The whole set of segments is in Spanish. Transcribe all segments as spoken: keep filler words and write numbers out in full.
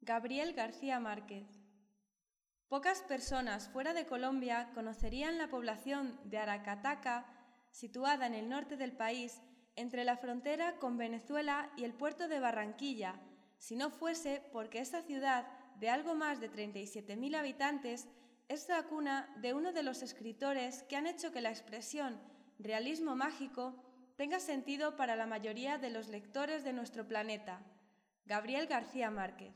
Gabriel García Márquez. Pocas personas fuera de Colombia conocerían la población de Aracataca, situada en el norte del país, entre la frontera con Venezuela y el puerto de Barranquilla, si no fuese porque esta ciudad, de algo más de treinta y siete mil habitantes, es la cuna de uno de los escritores que han hecho que la expresión realismo mágico tenga sentido para la mayoría de los lectores de nuestro planeta, Gabriel García Márquez.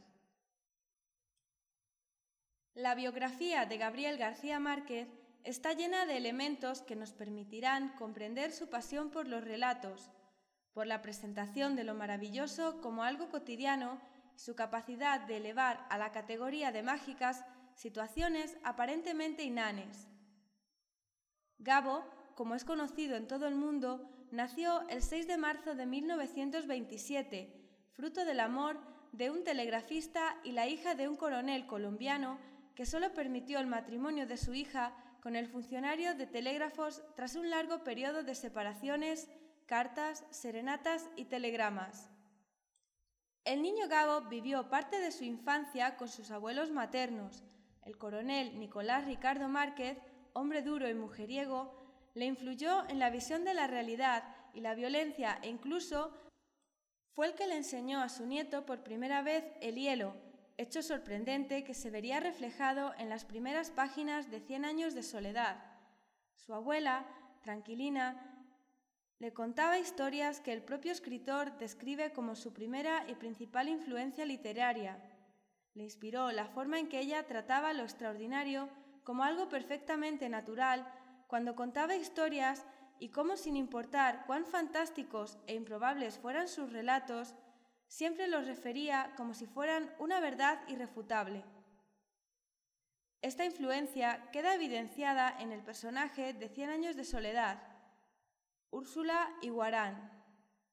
La biografía de Gabriel García Márquez está llena de elementos que nos permitirán comprender su pasión por los relatos, por la presentación de lo maravilloso como algo cotidiano y su capacidad de elevar a la categoría de mágicas situaciones aparentemente inanes. Gabo, como es conocido en todo el mundo, nació el seis de marzo de mil novecientos veintisiete, fruto del amor de un telegrafista y la hija de un coronel colombiano que solo permitió el matrimonio de su hija con el funcionario de telégrafos tras un largo periodo de separaciones, cartas, serenatas y telegramas. El niño Gabo vivió parte de su infancia con sus abuelos maternos. El coronel Nicolás Ricardo Márquez, hombre duro y mujeriego, le influyó en la visión de la realidad y la violencia e incluso fue el que le enseñó a su nieto por primera vez el hielo, hecho sorprendente que se vería reflejado en las primeras páginas de Cien años de soledad. Su abuela, Tranquilina, le contaba historias que el propio escritor describe como su primera y principal influencia literaria. Le inspiró la forma en que ella trataba lo extraordinario como algo perfectamente natural cuando contaba historias y cómo, sin importar cuán fantásticos e improbables fueran sus relatos, siempre los refería como si fueran una verdad irrefutable. Esta influencia queda evidenciada en el personaje de Cien años de soledad, Úrsula Iguarán.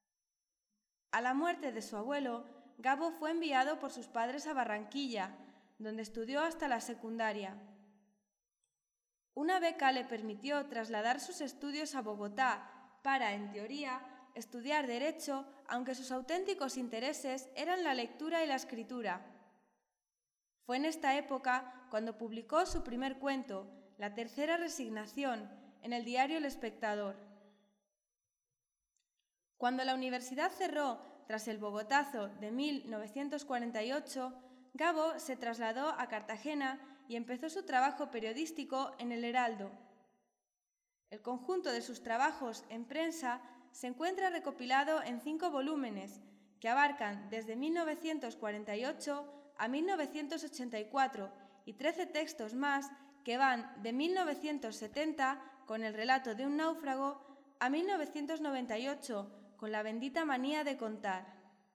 A la muerte de su abuelo, Gabo fue enviado por sus padres a Barranquilla, donde estudió hasta la secundaria. Una beca le permitió trasladar sus estudios a Bogotá para, en teoría, estudiar Derecho, aunque sus auténticos intereses eran la lectura y la escritura. Fue en esta época cuando publicó su primer cuento, La tercera resignación, en el diario El Espectador. Cuando la universidad cerró tras el Bogotazo de mil novecientos cuarenta y ocho, Gabo se trasladó a Cartagena y empezó su trabajo periodístico en El Heraldo. El conjunto de sus trabajos en prensa se encuentra recopilado en cinco volúmenes que abarcan desde mil novecientos cuarenta y ocho a mil novecientos ochenta y cuatro y trece textos más que van de mil novecientos setenta con el relato de un náufrago a mil novecientos noventa y ocho con La bendita manía de contar.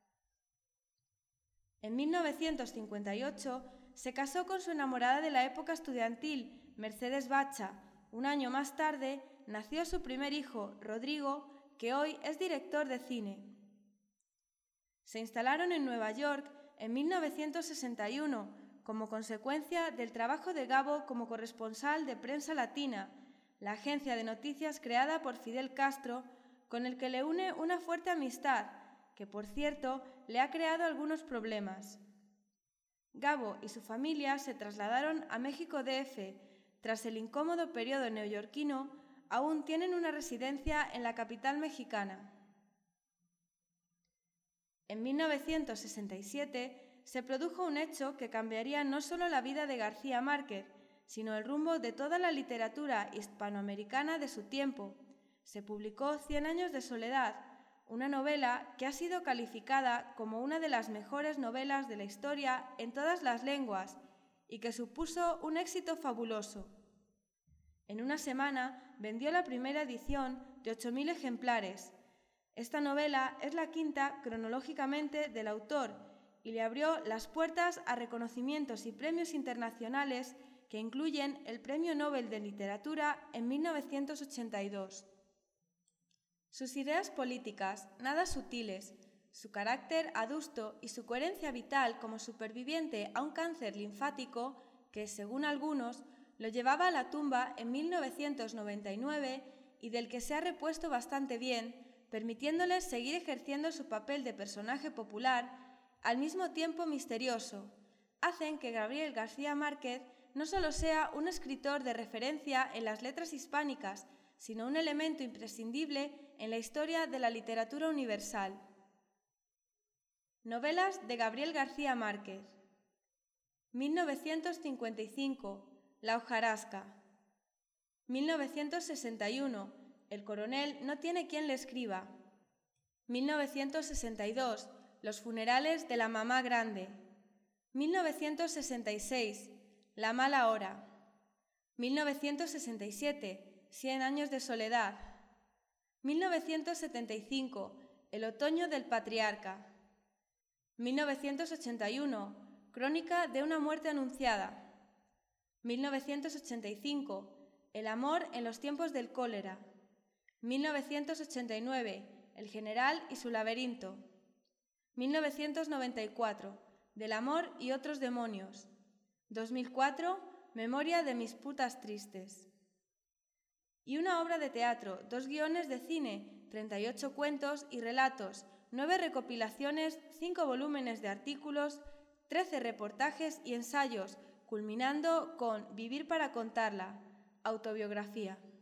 En mil novecientos cincuenta y ocho se casó con su enamorada de la época estudiantil, Mercedes Bacha. Un año más tarde nació su primer hijo, Rodrigo, que hoy es director de cine. Se instalaron en Nueva York en mil novecientos sesenta y uno como consecuencia del trabajo de Gabo como corresponsal de Prensa Latina, la agencia de noticias creada por Fidel Castro, con el que le une una fuerte amistad, que por cierto le ha creado algunos problemas. Gabo y su familia se trasladaron a México D F. Tras el incómodo periodo neoyorquino, aún tienen una residencia en la capital mexicana. En mil novecientos sesenta y siete se produjo un hecho que cambiaría no solo la vida de García Márquez, sino el rumbo de toda la literatura hispanoamericana de su tiempo. Se publicó Cien años de soledad, una novela que ha sido calificada como una de las mejores novelas de la historia en todas las lenguas y que supuso un éxito fabuloso. En una semana vendió la primera edición de ocho mil ejemplares. Esta novela es la quinta cronológicamente del autor y le abrió las puertas a reconocimientos y premios internacionales que incluyen el Premio Nobel de Literatura en mil novecientos ochenta y dos. Sus ideas políticas, nada sutiles, su carácter adusto y su coherencia vital como superviviente a un cáncer linfático que, según algunos, lo llevaba a la tumba en mil novecientos noventa y nueve y del que se ha repuesto bastante bien, permitiéndole seguir ejerciendo su papel de personaje popular, al mismo tiempo misterioso, hacen que Gabriel García Márquez no solo sea un escritor de referencia en las letras hispánicas, sino un elemento imprescindible en la historia de la literatura universal. Novelas de Gabriel García Márquez. mil novecientos cincuenta y cinco, La hojarasca. mil novecientos sesenta y uno, El coronel no tiene quien le escriba. mil novecientos sesenta y dos, Los funerales de la mamá grande. mil novecientos sesenta y seis, La mala hora. mil novecientos sesenta y siete, Cien años de soledad. mil novecientos setenta y cinco, El otoño del patriarca. mil novecientos ochenta y uno, Crónica de una muerte anunciada. mil novecientos ochenta y cinco, El amor en los tiempos del cólera. mil novecientos ochenta y nueve, El general y su laberinto. mil novecientos noventa y cuatro, Del amor y otros demonios. dos mil cuatro, Memoria de mis putas tristes. Y una obra de teatro, dos guiones de cine, treinta y ocho cuentos y relatos, nueve recopilaciones, cinco volúmenes de artículos, trece reportajes y ensayos, culminando con Vivir para contarla, autobiografía.